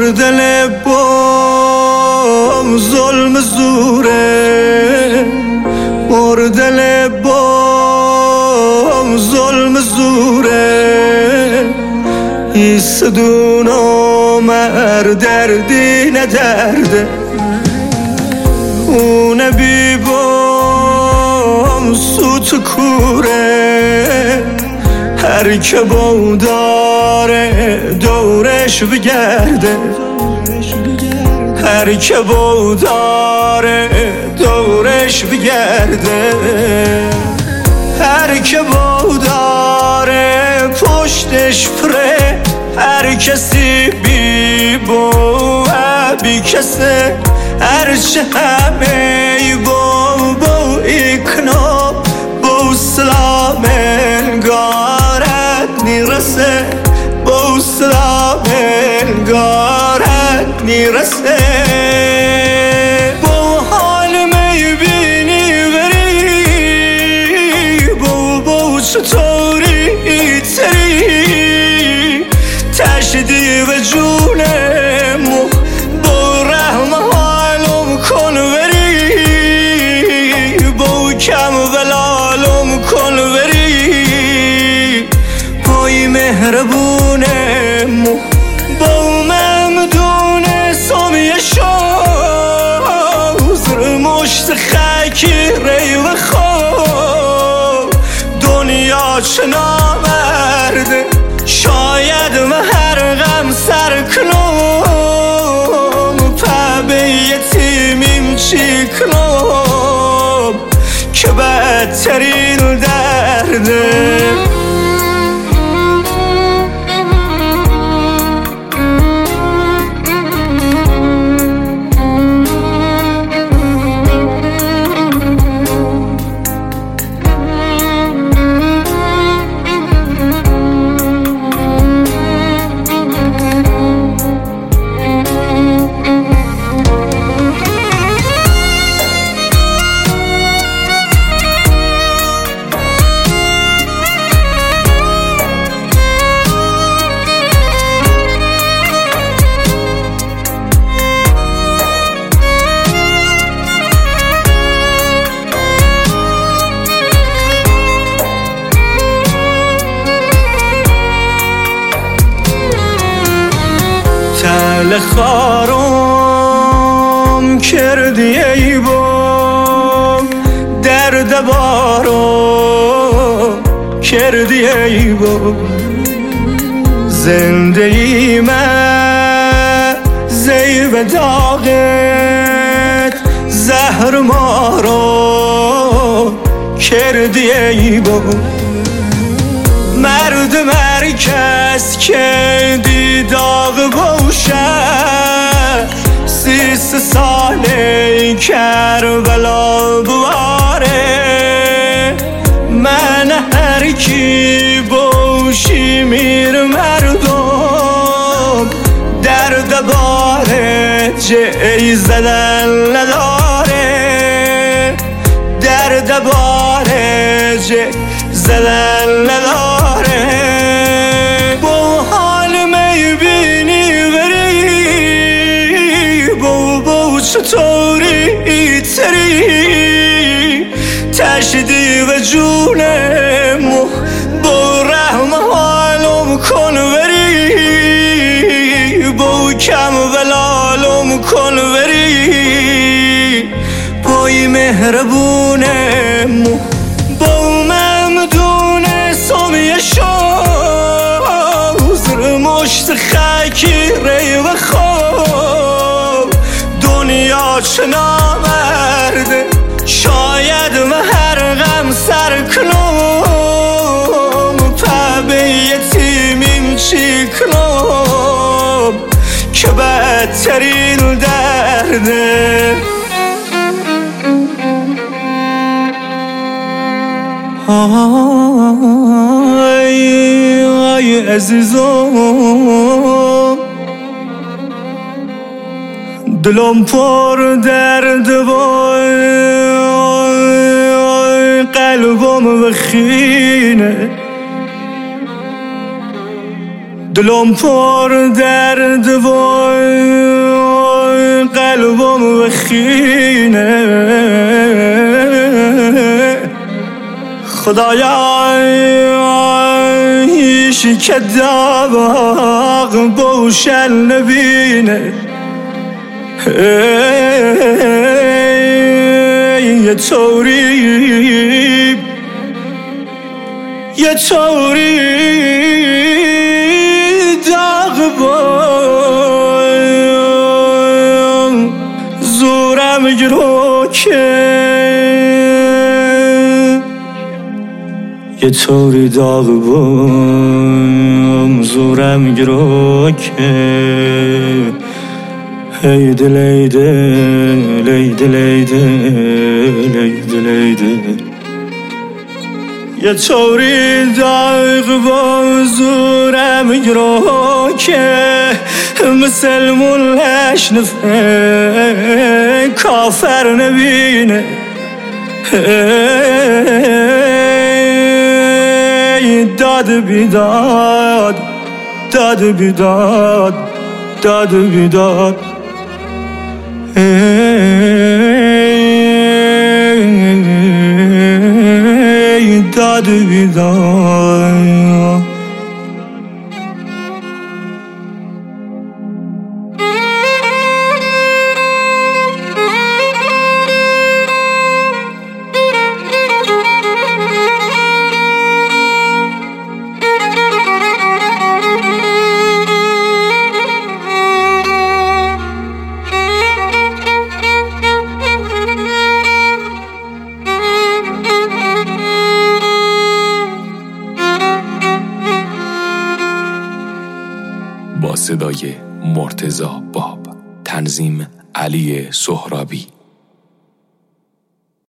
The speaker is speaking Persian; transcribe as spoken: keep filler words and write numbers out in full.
دل با ظلم زوره، مر دل با ظلم زوره. ایستدون آمر دردی ندرده، اون بی بام سوت کوره. هر که با داره دورش بگرده، هر که با داره دورش بگرده. هر که با داره پشتش پره، هر کسی بی با بی کسه. هرچه همه با با ایکنا با سلام انگارت نیرسه، با سلام انگارت نیرسه. با حال میبینی بری، با با چطوری تری تشدی و جونمو با رحم حالم کن بری، با کم ولالم کن بری. پای مهربونمو با ممدون سامیه شازر مشت خاکی ری و خواب. دنیا چه نامرده، شاید مهر غم سر کنم. پبه یتیمیم چی کنم که بدترین درده. تل خارم کردی ای با، درد بارم کردی ای با. زندگی من زیب داغت زهر مارو کردی ای با. مرد مرکز که دی داغ باشه، سیس ساله کربلا بواره. من هر کی باشی میر مردم، درد باره جای زدن نداره، درد باره جای زدن نداره. با حال میبینی بری، با با چطوری تری تشدی و جونمو با رحم حالم کن بری، با کم ولالم کن بری. پای مهربونمو با ممدون سامیه شازر مشت خاکی ری و خواب. دنیا چه نامرده، شاید مهر غم سر کنم. پبه یتیمیم چی کنم که بدترین درده. آی آی عزیزم، دلم پر درد وای، قلبم بخینه. دلم پر درد و قلبم بخینه خدایا هیچی که داغ بوشل نبینه یه طوری یه طوری داغ بام زورم گرو که یه طوری داغ بام زورم گرو که ای دل ای دل ای دل ای دل ای دل ای دل یه طوری داغ با زورم گرو که مثل ملش نفه کافر نبینه داد بیداد داد بیداد داد بیداد داد بیداد با صدای مرتضی باب، تنظیم علی سهرابی.